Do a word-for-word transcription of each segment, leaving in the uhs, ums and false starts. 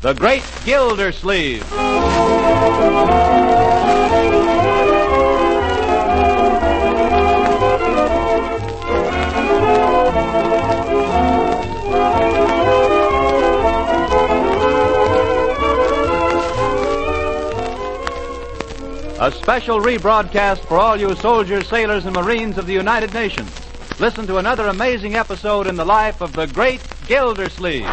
The Great Gildersleeve. A special rebroadcast for all you soldiers, sailors, and Marines of the United Nations. Listen to another amazing episode in the life of the Great Gildersleeve.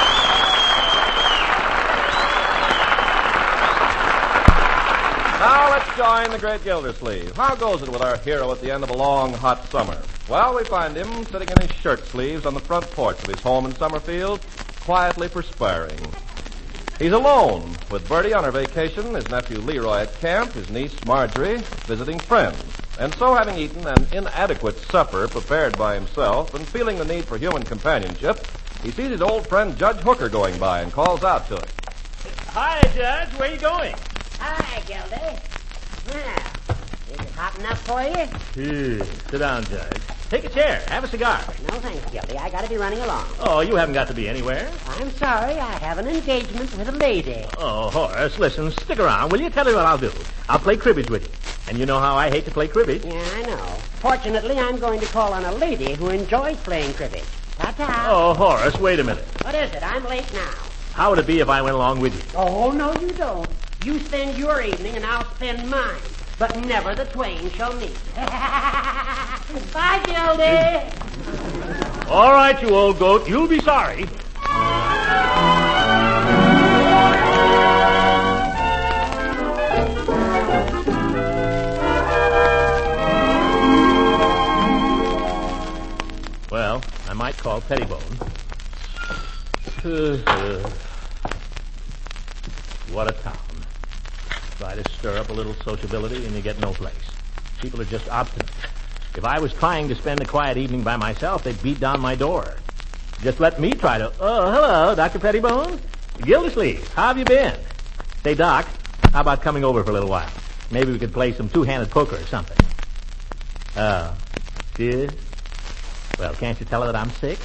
Now let's join the Great Gildersleeve. How goes it with our hero at the end of a long, hot summer? Well, we find him sitting in his shirt sleeves on the front porch of his home in Summerfield, quietly perspiring. He's alone, with Bertie on her vacation, his nephew Leroy at camp, his niece Marjorie visiting friends. And so, having eaten an inadequate supper prepared by himself and feeling the need for human companionship, he sees his old friend Judge Hooker going by and calls out to him. Hi, Judge. Where are you going? Hi, Gildy. Well, is it hot enough for you? Here, sit down, Judge. Take a chair. Have a cigar. No, thanks, Gildy. I gotta be running along. Oh, you haven't got to be anywhere. I'm sorry. I have an engagement with a lady. Oh, Horace, listen, stick around. Will you? Tell me what I'll do. I'll play cribbage with you. And you know how I hate to play cribbage. Yeah, I know. Fortunately, I'm going to call on a lady who enjoys playing cribbage. Ta-ta. Oh, Horace, wait a minute. What is it? I'm late now. How would it be if I went along with you? Oh, no, you don't. You spend your evening and I'll spend mine. But never the twain shall meet. Bye, Gildy. All right, you old goat. You'll be sorry. Well, I might call Pettibone. What a town. Try to stir up a little sociability and you get no place. People are just obstinate. If I was trying to spend a quiet evening by myself, they'd beat down my door. Just let me try to... Oh, hello, Doctor Pettibone. Gildersleeve, how have you been? Say, Doc, how about coming over for a little while? Maybe we could play some two-handed poker or something. Oh, she is? Well, can't you tell her that I'm sick?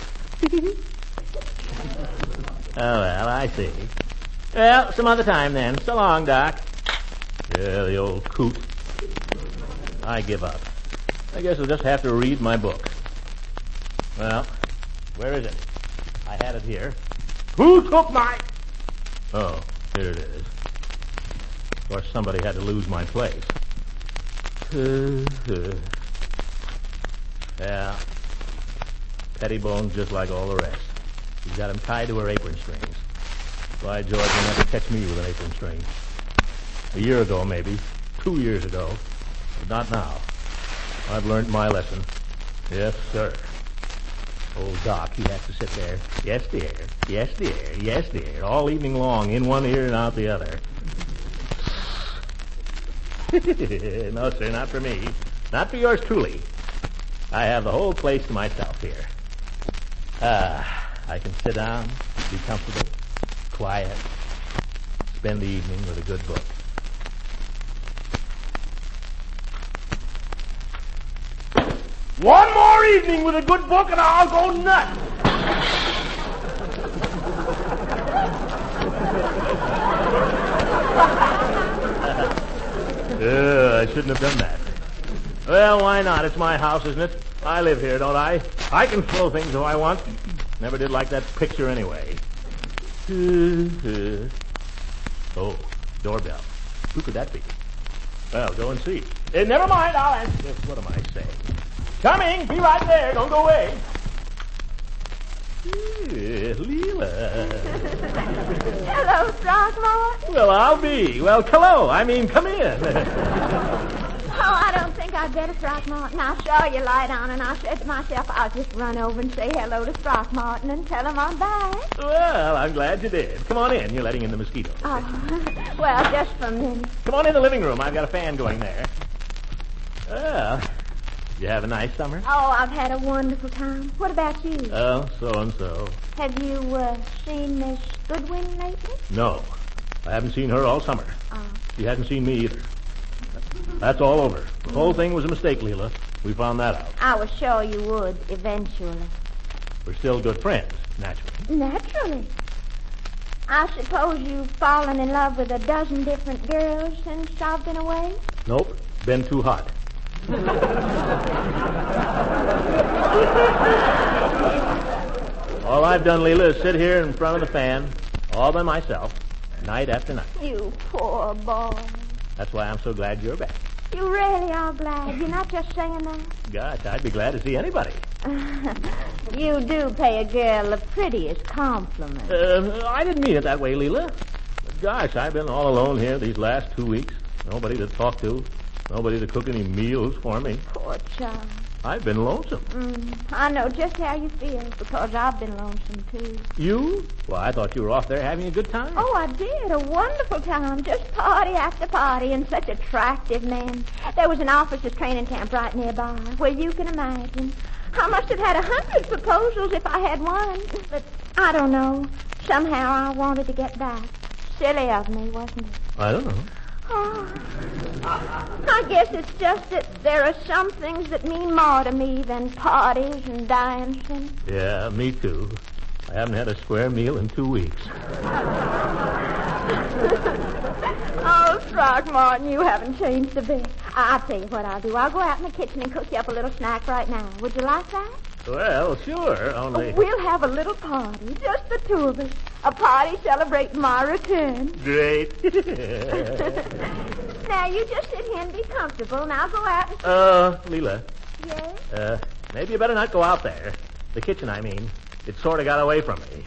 Oh, well, I see. Well, some other time then. So long, Doc. Yeah, the old coot. I give up. I guess I'll just have to read my book. Well, where is it? I had it here. Who took my... Oh, here it is. Of course, somebody had to lose my place. Yeah. Pettibone's just like all the rest. She's got him tied to her apron strings. Why, George, you'll never catch me with an apron string. A year ago, maybe. Two years ago. But not now. I've learned my lesson. Yes, sir. Old Doc, he has to sit there. Yes, dear. Yes, dear. Yes, dear. All evening long, in one ear and out the other. No, sir, not for me. Not for yours truly. I have the whole place to myself here. Ah, I can sit down, be comfortable, quiet, spend the evening with a good book. One more evening with a good book and I'll go nuts. uh, I shouldn't have done that. Well, why not? It's my house, isn't it? I live here, don't I? I can throw things if I want. Never did like that picture anyway. Oh, doorbell. Who could that be? Well, go and see. Eh, never mind, I'll answer this. What am I saying? Coming! Be right there. Don't go away. Eh, Leela. Hello, Throckmorton. Well, I'll be. Well, hello. I mean, come in. Oh, I don't think I'd better, Throckmorton. I saw you light on, and I said to myself, I'll just run over and say hello to Throckmorton and tell him I'm back. Well, I'm glad you did. Come on in. You're letting in the mosquitoes. Oh, well, just for a minute. Come on in the living room. I've got a fan going there. Well, you have a nice summer? Oh, I've had a wonderful time. What about you? Oh, so-and-so. Have you uh, seen Miss Goodwin lately? No. I haven't seen her all summer. Oh. She hasn't seen me either. That's all over. The whole thing was a mistake, Leela. We found that out. I was sure you would, eventually. We're still good friends, naturally. Naturally. I suppose you've fallen in love with a dozen different girls since I've been away? Nope. Been too hot. All I've done, Leela, is sit here in front of the fan, all by myself, night after night. You poor boy. That's why I'm so glad you're back. You really are glad. You're not just saying that. Gosh, I'd be glad to see anybody. You do pay a girl the prettiest compliment. Uh, I didn't mean it that way, Leela. But gosh, I've been all alone here these last two weeks. Nobody to talk to. Nobody to cook any meals for me. Poor child. I've been lonesome. Mm, I know just how you feel, because I've been lonesome, too. You? Well, I thought you were off there having a good time. Oh, I did. A wonderful time. Just party after party, and such attractive men. There was an officers' training camp right nearby, where you can imagine. I must have had a hundred proposals if I had one. But I don't know. Somehow I wanted to get back. Silly of me, wasn't it? I don't know. Oh, I guess it's just that there are some things that mean more to me than parties and dancing. Yeah, me too. I haven't had a square meal in two weeks. Oh, Throckmorton, you haven't changed a bit. I'll tell you what I'll do. I'll go out in the kitchen and cook you up a little snack right now. Would you like that? Well, sure, only... Oh, we'll have a little party, just the two of us. A party celebrating my return. Great. Now, you just sit here and be comfortable, and I'll go out and... Uh, Leela. Yes? Uh, maybe you better not go out there. The kitchen, I mean. It sort of got away from me.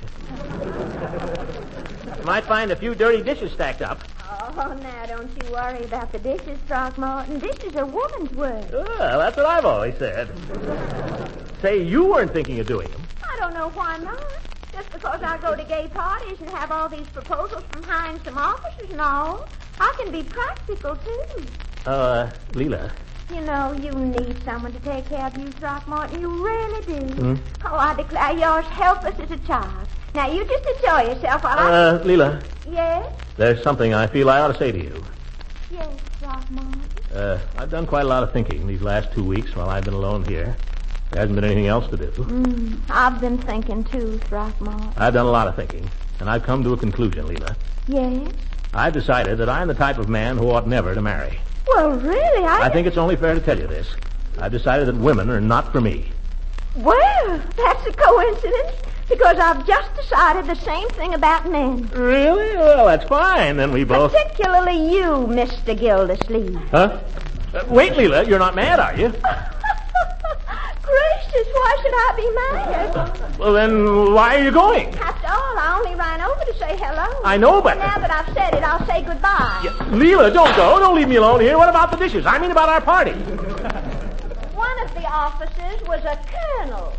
You might find a few dirty dishes stacked up. Oh, now, don't you worry about the dishes, Throckmorton. Dishes are woman's work. Well, that's what I've always said. Say, you weren't thinking of doing them. I don't know why not. Just because I go to gay parties and have all these proposals from handsome officers and all, I can be practical, too. Uh, Leela. You know, you need someone to take care of you, Throckmorton. You really do. Hmm? Oh, I declare you're as helpless as a child. Now, you just enjoy yourself while I... Uh, Leela. Yes? There's something I feel I ought to say to you. Yes, Throckmorton. Uh, I've done quite a lot of thinking these last two weeks while I've been alone here. There hasn't been anything else to do. Mm, I've been thinking, too, Throckmorton. I've done a lot of thinking, and I've come to a conclusion, Leela. Yes? I've decided that I'm the type of man who ought never to marry. Well, really, I... I think it's only fair to tell you this. I've decided that women are not for me. Well, that's a coincidence, because I've just decided the same thing about men. Really? Well, that's fine. Then we both... Particularly you, Mister Gildersleeve. Huh? Uh, wait, Leela, you're not mad, are you? Gracious, why should I be mad? Well, then why are you going? After all, I only ran over to say hello. I know, but... Now that I've said it, I'll say goodbye. Yeah, Leela, don't go. Don't leave me alone here. What about the dishes? I mean about our party. One of the officers was a colonel.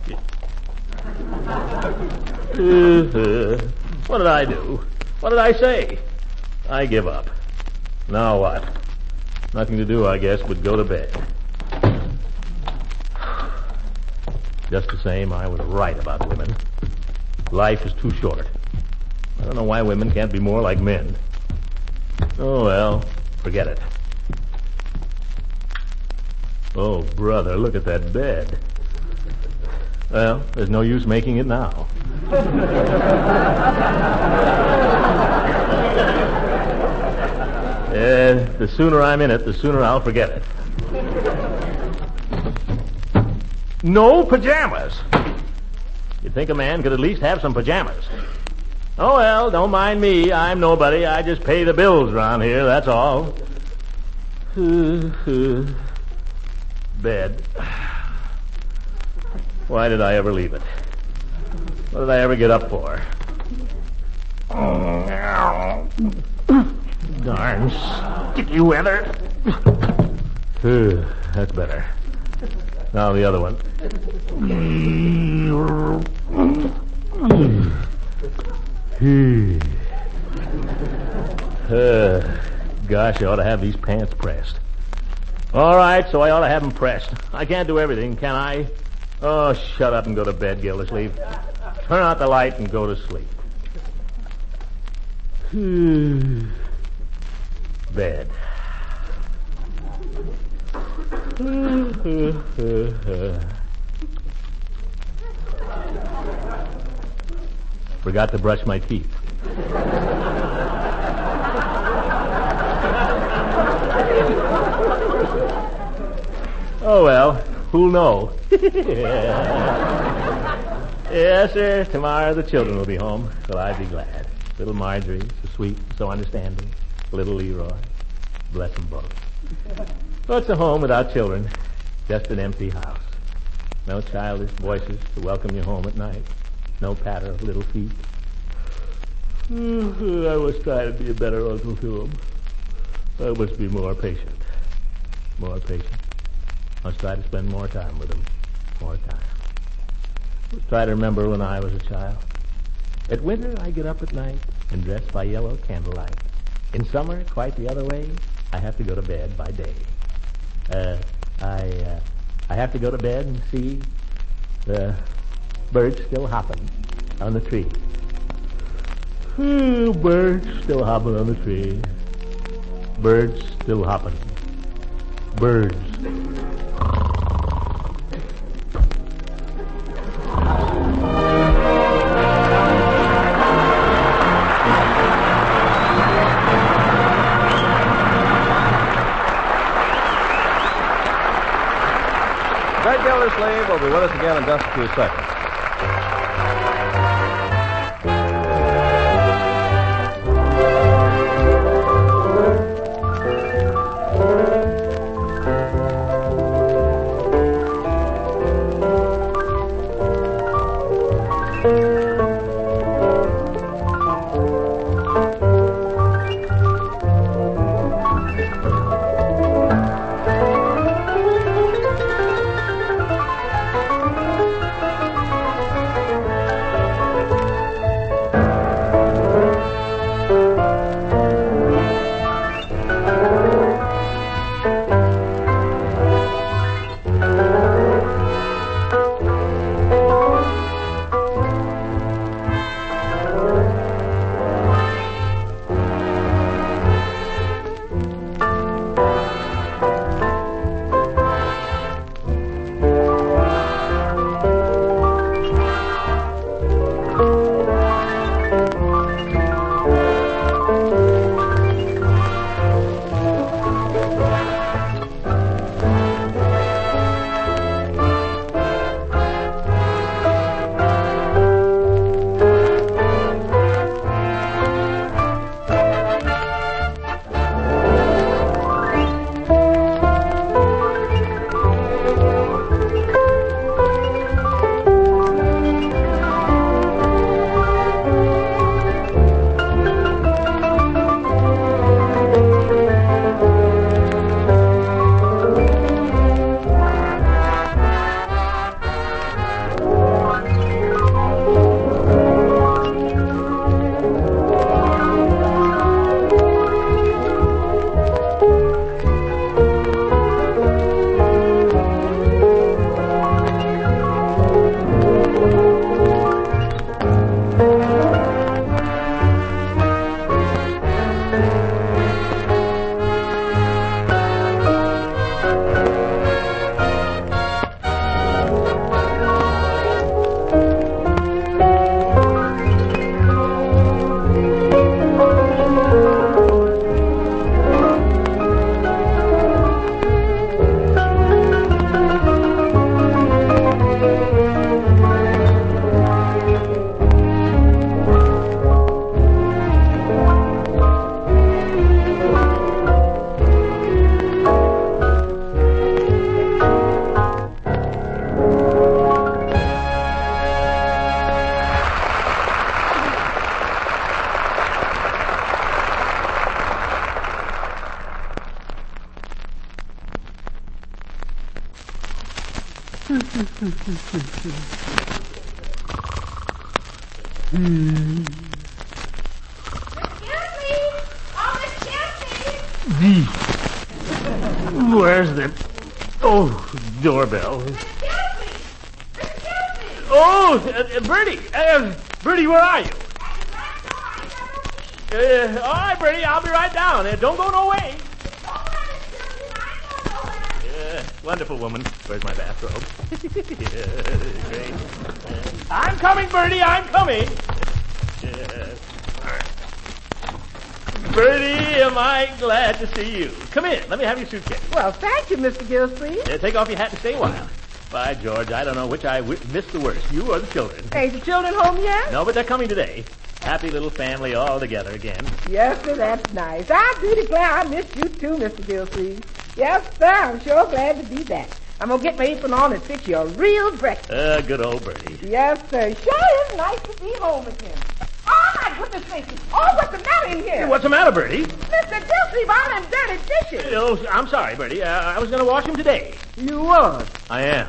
Uh, what did I do? What did I say? I give up. Now what? Nothing to do, I guess, but go to bed. Just the same, I was right about women. Life is too short. I don't know why women can't be more like men. Oh, well, forget it. Oh, brother, look at that bed. Well, there's no use making it now. uh, the sooner I'm in it, the sooner I'll forget it. No pajamas. You'd think a man could at least have some pajamas. Oh, well, don't mind me. I'm nobody. I just pay the bills around here, that's all. Bed. Why did I ever leave it? What did I ever get up for? Darn sticky weather. That's better. Now the other one. uh, gosh, I ought to have these pants pressed. All right, so I ought to have them pressed. I can't do everything, can I? Oh, shut up and go to bed, Gildersleeve. Turn out the light and go to sleep. Bed. Forgot to brush my teeth. Oh, well, who'll know? Yes, sir. Tomorrow the children will be home. Well, I'd be glad. Little Marjorie, so sweet, so understanding. Little Leroy. Bless them both. What's a home without children? Just an empty house. No childish voices to welcome you home at night. No patter of little feet. Oh, I must try to be a better uncle to them. I must be more patient. More patient. Must try to spend more time with them. More time. Must try to remember when I was a child. At winter, I get up at night and dress by yellow candlelight. In summer, quite the other way, I have to go to bed by day. Uh, I, uh, I have to go to bed and see the birds still hopping on the tree. Ooh, birds still hopping on the tree. Birds still hopping. Birds. Fred Gildersleeve will be with us again in just a few seconds. Hmm. Where's the... Oh, doorbell. Oh, uh, Bertie. Uh, Bertie, where are you? Uh, all right, Bertie, I'll be right down. Uh, don't go no way. Uh, wonderful woman. Where's my bathrobe? Yeah, great. Uh, I'm coming, Bertie. I'm coming. Yeah. Bertie, am I glad to see you. Come in. Let me have your suitcase. Well, thank you, Mister Gilsleeve. Uh, take off your hat and stay a while. By George, I don't know which I w- missed the worst, you or the children. Ain't the children home yet? No, but they're coming today. Happy little family all together again. Yes, sir, that's nice. I'm pretty glad I missed you too, Mister Gilsleeve. Yes, sir, I'm sure glad to be back. I'm going to get my apron on and fix you a real breakfast. Uh, good old Bertie. Yes, sir. Sure is nice to be home again. Oh, my goodness gracious. Oh, what's the matter in here? Hey, what's the matter, Bertie? Mister Gilsleeve, I'm in dirty dishes. Oh, I'm sorry, Bertie. Uh, I was going to wash them today. You was? I am.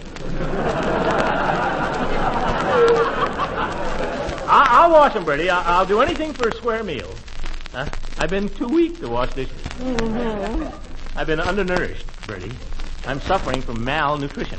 I- I'll wash them, Bertie. I- I'll do anything for a square meal. Huh? I've been too weak to wash dishes. Mm-hmm. I've been undernourished, Bertie. I'm suffering from malnutrition.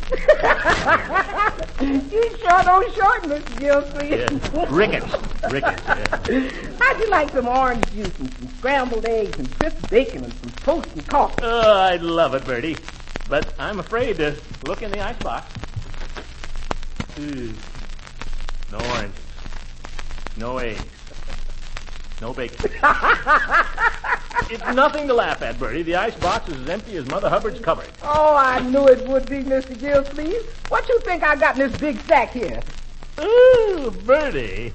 You sure don't shorten, Mister Gilsleeve. Yeah. Rickets. Rickets, yeah. How'd you like some orange juice and some scrambled eggs and crisp bacon and some toast and coffee? Oh, I'd love it, Bertie. But I'm afraid to look in the icebox. Ooh. No oranges. No eggs. No bacon. It's nothing to laugh at, Bertie. The icebox is as empty as Mother Hubbard's cupboard. Oh, I knew it would be, Mister Gilsleeve. What you think I got in this big sack here? Ooh, Bertie.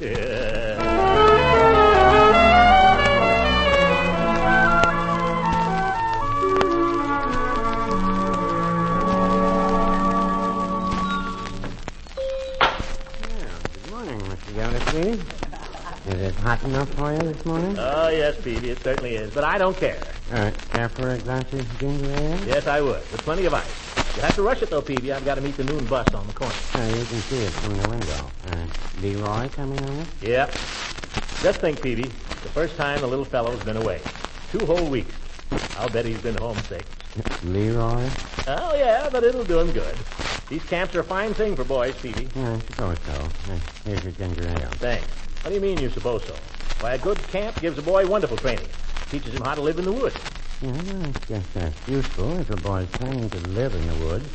Good morning, Mister Gildersleeve. Is it hot enough for you this morning? Oh, yes, Peavy, it certainly is. But I don't care. All right, care for a glass of ginger ale? Yes, I would. With plenty of ice. You have to rush it, though, Peavy. I've got to meet the noon bus on the corner. Oh, you can see it from the window. Uh, Leroy coming on it? Yep. Just think, Peavy, the first time the little fellow's been away. Two whole weeks. I'll bet he's been homesick. Leroy? Oh, yeah, but it'll do him good. These camps are a fine thing for boys, Peavy. Yeah, I suppose so. Uh, here's your ginger ale. Thanks. What do you mean you suppose so? Why, a good camp gives a boy wonderful training. Teaches him how to live in the woods. Yeah, well, I guess that's useful if a boy's planning to live in the woods.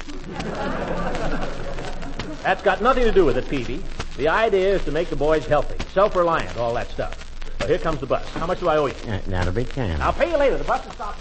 That's got nothing to do with it, Peavy. The idea is to make the boys healthy, self-reliant, all that stuff. Well, here comes the bus. How much do I owe you? Uh, that'll be ten. I'll pay you later. The bus will stop.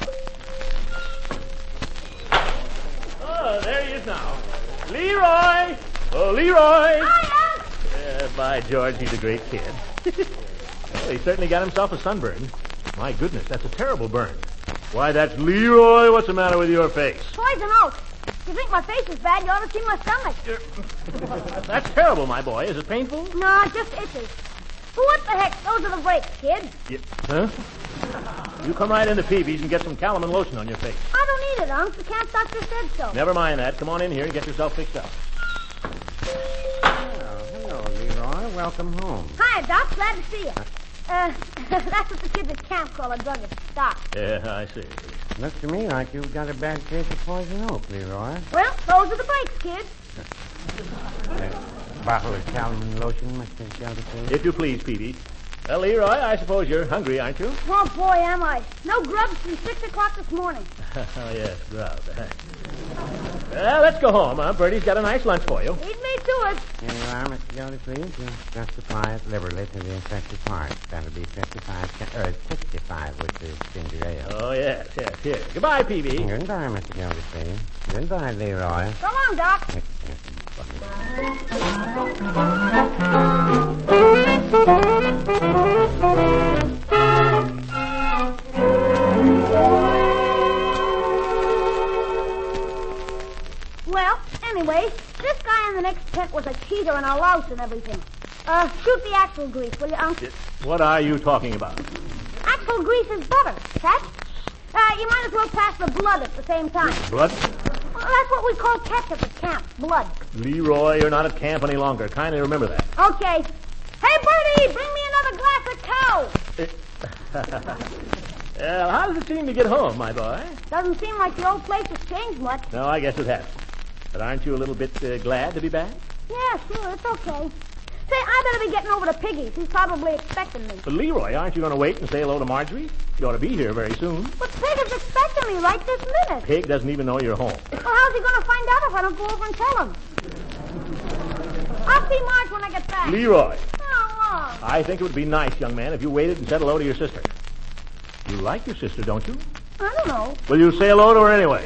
Oh, there he is now. Leroy! Oh, Leroy! Hiya! Uh, by George, he's a great kid. Well, he certainly got himself a sunburn. My goodness, that's a terrible burn. Why, that's Leroy. What's the matter with your face? Poison oak. If you think my face is bad, you ought to see my stomach. That's terrible, my boy. Is it painful? No, it just itches. What the heck? Those are the brakes, kid. Yeah. Huh? You come right into Peavy's and get some Calamine lotion on your face. I don't need it, Unc. The camp doctor said so. Never mind that. Come on in here and get yourself fixed up. Oh, hello, Leroy. Welcome home. Hi, Doc. Glad to see you. Uh, that's what the kids at camp call a druggist. Doc. Yeah, I see. Looks to me like you've got a bad case of poison oak, Leroy. Well, those are the brakes, kid. Uh, bottle of Calamine lotion, Mister Gildersleeve. If you please, Peavy. Well, Leroy, I suppose you're hungry, aren't you? Oh, boy, am I. No grub since six o'clock this morning. Oh, yes, grub. Well, let's go home, huh? Bertie's got a nice lunch for you. Lead me to it. Here you are, Mister Gildersleeve. Just, just apply it liberally to the infected part. That'll be fifty-five, or sixty-five with the ginger ale. Oh, yes, yes, here. Goodbye, Peavy. Goodbye, Mister Gildersleeve. Goodbye, Leroy. So long, Doc. Well, anyway, this guy in the next tent was a cheater and a louse and everything. Uh, shoot the axle grease, will you, Unc? What are you talking about? Axle grease is butter, catch? Uh, you might as well pass the blood at the same time. Blood? Well, that's what we call ketchup at camp, blood. Leroy, you're not at camp any longer. Kindly remember that. Okay. Hey, Bertie, bring me another glass of cow. Well, how does it seem to get home, my boy? Doesn't seem like the old place has changed much. No, I guess it hasn't. But aren't you a little bit uh, glad to be back? Yeah, sure, it's okay. Say, I better be getting over to Piggy's. He's probably expecting me. But Leroy, aren't you going to wait and say hello to Marjorie? You ought to be here very soon. But Pig is expecting me right this minute. Pig doesn't even know you're home. Well, how's he going to find out if I don't go over and tell him? I'll see Marge when I get back. Leroy, Oh, I think it would be nice, young man, if you waited and said hello to your sister. You like your sister, don't you? I don't know. Well, you say hello to her anyway.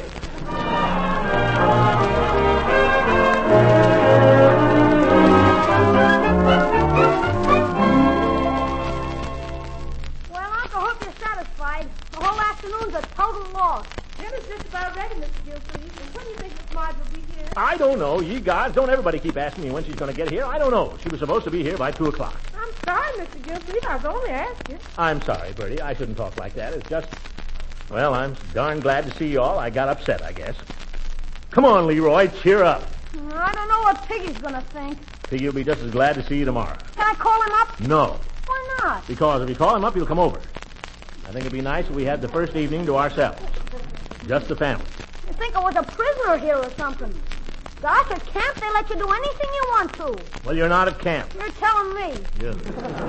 Well, Uncle, hope you're satisfied. The whole afternoon's a total loss. Dinner's just about ready, Mister Gilsleeve. And when do you think Miss Marge will be here? I don't know. Ye gods, don't everybody keep asking me when she's going to get here. I don't know. She was supposed to be here by two o'clock. I'm sorry, Mister Gilsleeve. I was only asking. I'm sorry, Bertie. I shouldn't talk like that. It's just... Well, I'm darn glad to see you all. I got upset, I guess. Come on, Leroy. Cheer up. I don't know what Piggy's gonna think. Piggy will be just as glad to see you tomorrow. Can I call him up? No. Why not? Because if you call him up, he'll come over. I think it'd be nice if we had the first evening to ourselves. Just the family. You think I was a prisoner here or something? Gosh, at camp they let you do anything you want to. Well, you're not at camp. You're telling me. Yes.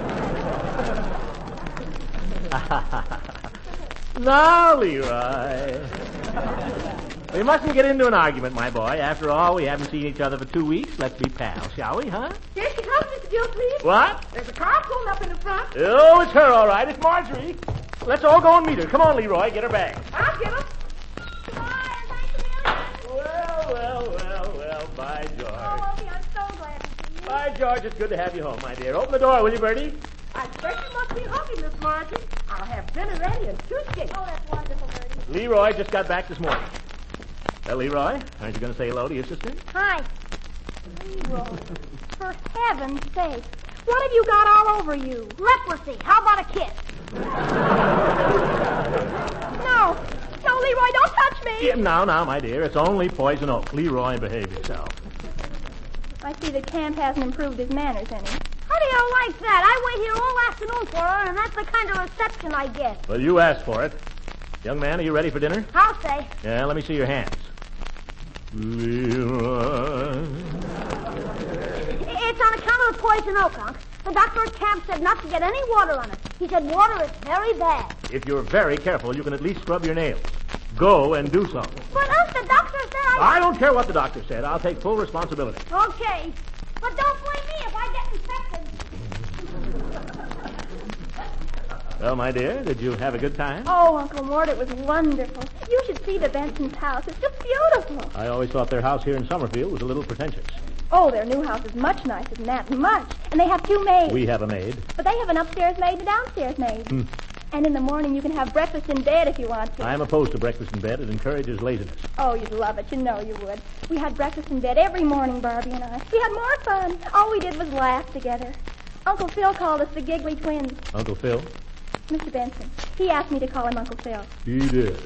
Now, Leroy. We mustn't get into an argument, my boy. After all, we haven't seen each other for two weeks. Let's be pals, shall we, huh? Here she comes, Mister Gilsleeve. What? There's a car pulled up in the front. Oh, it's her, all right. It's Marjorie. Let's all go and meet her. Come on, Leroy. Get her bag. I'll get her. Well, well, well, well. By George. Oh, Opie, I'm so glad to see you. By George, it's good to have you home, my dear. Open the door, will you, Bertie? I expect you must be hungry, Miss Margie. I'll have dinner ready and two cakes. Oh, that's wonderful, Bertie. Leroy just got back this morning. Well, Leroy, aren't you going to say hello to your sister? Hi. Leroy, for heaven's sake, what have you got all over you? Leprosy. How about a kiss? No. No, Leroy, don't touch me. Yeah, now, now, my dear. It's only poison oak. Leroy, behave yourself. I see that Camp hasn't improved his manners any. How do you like that? I wait here all afternoon for her, and that's the kind of reception I get. Well, you asked for it. Young man, are you ready for dinner? I'll say. Yeah, let me see your hands. Leroy. It's on account of the poison oak, Unc. The doctor at camp said not to get any water on it. He said water is very bad. If you're very careful, you can at least scrub your nails. Go and do so. But, Unc, the doctor said I... I don't care what the doctor said. I'll take full responsibility. Okay. But don't blame me if I get infected. Well, my dear, did you have a good time? Oh, Uncle Mort, it was wonderful. You should see the Benson's house. It's just beautiful. I always thought their house here in Summerfield was a little pretentious. Oh, their new house is much nicer than that, much. And they have two maids. We have a maid. But they have an upstairs maid and a downstairs maid. Hmm. And in the morning you can have breakfast in bed if you want to. I'm opposed to breakfast in bed. It encourages laziness. Oh, you'd love it. You know you would. We had breakfast in bed every morning, Barbie and I. We had more fun. All we did was laugh together. Uncle Phil called us the Giggly Twins. Uncle Phil? Mister Benson. He asked me to call him Uncle Phil. He did.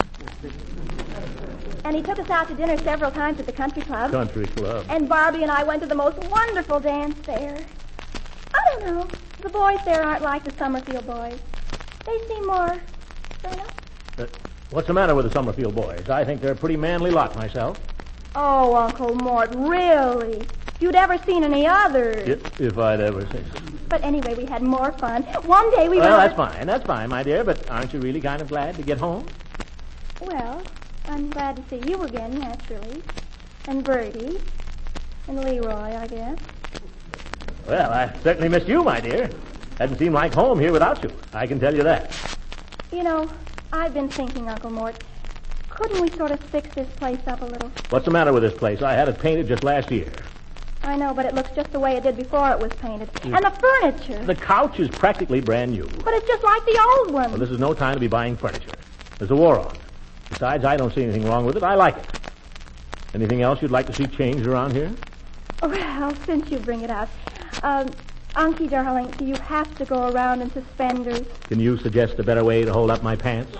And he took us out to dinner several times at the country club. Country club. And Barbie and I went to the most wonderful dance there. I don't know. The boys there aren't like the Summerfield boys. They seem more grown up. Uh, what's the matter with the Summerfield boys? I think they're a pretty manly lot myself. Oh, Uncle Mort, really? If you'd ever seen any others. If, if I'd ever seen. But anyway, we had more fun. One day we Well, went... that's fine. That's fine, my dear. But aren't you really kind of glad to get home? Well, I'm glad to see you again, naturally. And Bertie. And Leroy, I guess. Well, I certainly missed you, my dear. Hasn't seemed like home here without you. I can tell you that. You know, I've been thinking, Uncle Mort, couldn't we sort of fix this place up a little? What's the matter with this place? I had it painted just last year. I know, but it looks just the way it did before it was painted. Mm. And the furniture. The couch is practically brand new. But it's just like the old one. Well, this is no time to be buying furniture. There's a war on. Besides, I don't see anything wrong with it. I like it. Anything else you'd like to see changed around here? Well, since you bring it up, um, Unky, darling, do you have to go around in suspenders? Can you suggest a better way to hold up my pants?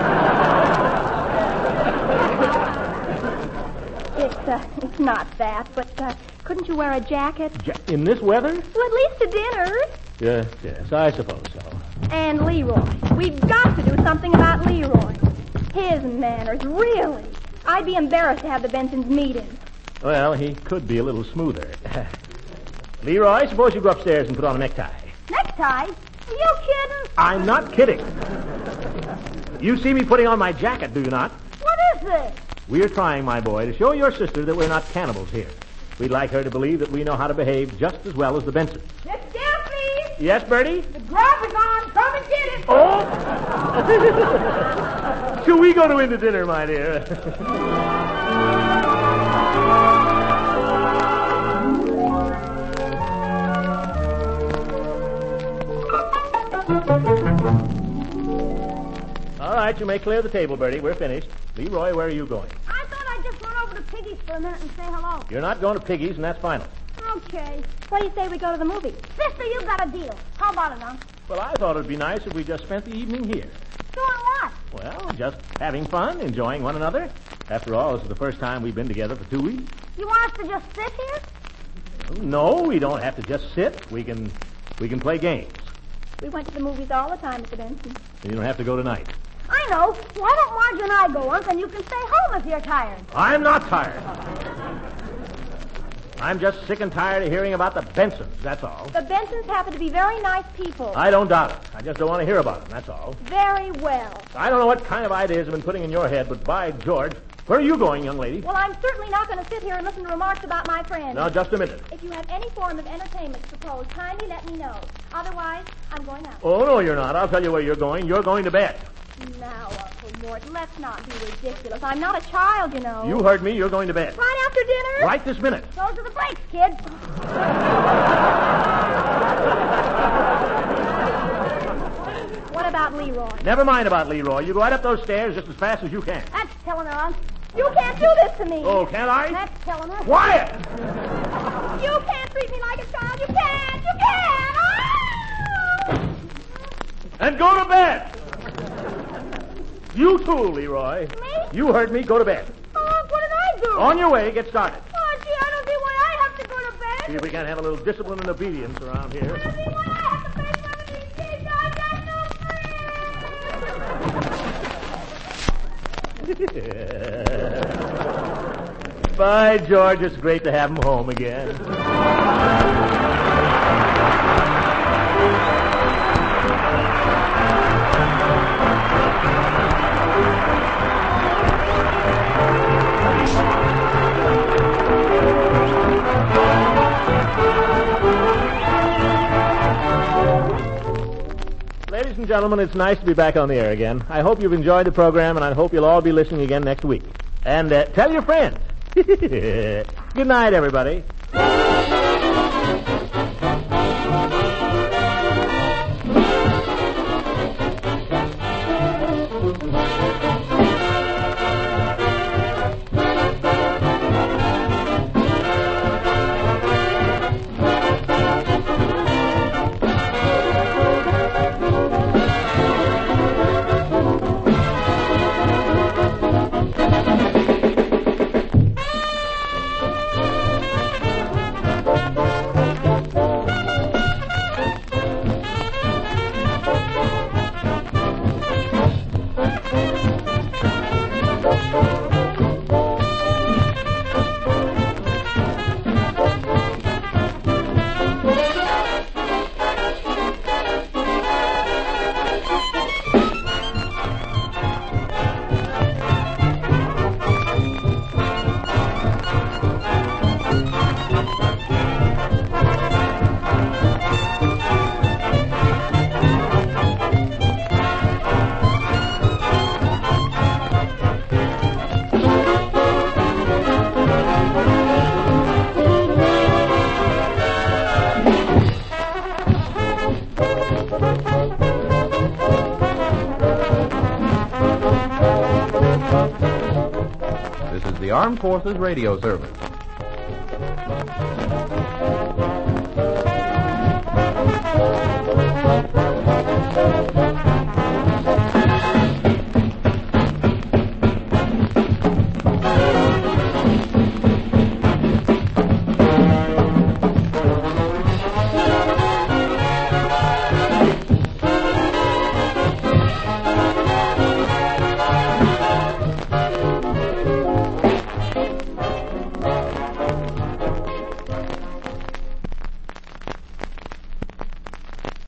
It's, uh, it's not that, but, uh, couldn't you wear a jacket? Ja- in this weather? Well, at least to dinner. Yes, yes, I suppose so. And Leroy. We've got to do something about Leroy. His manners, really. I'd be embarrassed to have the Bensons meet him. Well, he could be a little smoother. Leroy, suppose you go upstairs and put on a necktie. Necktie? Are you kidding? I'm not kidding. You see me putting on my jacket, do you not? What is this? We're trying, my boy, to show your sister that we're not cannibals here. We'd like her to believe that we know how to behave just as well as the Bensons. Sit down, please. Yes, Bertie? The grub is on. Come and get it. Oh! Shall we go to in to dinner, my dear? All right, you may clear the table, Bertie. We're finished. Leroy, where are you going? I thought I'd just run over to Piggy's for a minute and say hello. You're not going to Piggy's, and that's final. Okay. What do you say we go to the movies? Sister, you got a deal. How about it, Unc? Well, I thought it'd be nice if we just spent the evening here. Doing what? Well, just having fun, enjoying one another. After all, this is the first time we've been together for two weeks. You want us to just sit here? No, we don't have to just sit. We can, we can play games. We went to the movies all the time, Mister Benson. You don't have to go tonight. I know. Why don't Marge and I go, Unc, and you can stay home if you're tired? I'm not tired. I'm just sick and tired of hearing about the Bensons, that's all. The Bensons happen to be very nice people. I don't doubt it. I just don't want to hear about them, that's all. Very well. I don't know what kind of ideas have been putting in your head, but by George, where are you going, young lady? Well, I'm certainly not going to sit here and listen to remarks about my friends. Now, just a minute. If you have any form of entertainment to propose, kindly let me know. Otherwise, I'm going out. Oh, no, you're not. I'll tell you where you're going. You're going to bed. Now, Uncle Mort, let's not be ridiculous. I'm not a child, you know. You heard me. You're going to bed. Right after dinner? Right this minute. Those are the breaks, kid. What about Leroy? Never mind about Leroy. You go right up those stairs just as fast as you can. That's telling her, Unc. You can't do this to me. Oh, can't I? That's telling her. Quiet! You can't treat me like a child. You can't. You can't. Ah! And go to bed! You too, Leroy. Me? You heard me. Go to bed. Oh, Unc, what did I do? On your way. Get started. Oh, gee, I don't see why I have to go to bed. See if we can't have a little discipline and obedience around here. I don't see why I have to face some of these kids. I got no friends. By George, it's great to have him home again. Ladies and gentlemen, it's nice to be back on the air again. I hope you've enjoyed the program, and I hope you'll all be listening again next week. And uh, tell your friends. Good night, everybody. This is the Armed Forces Radio Service.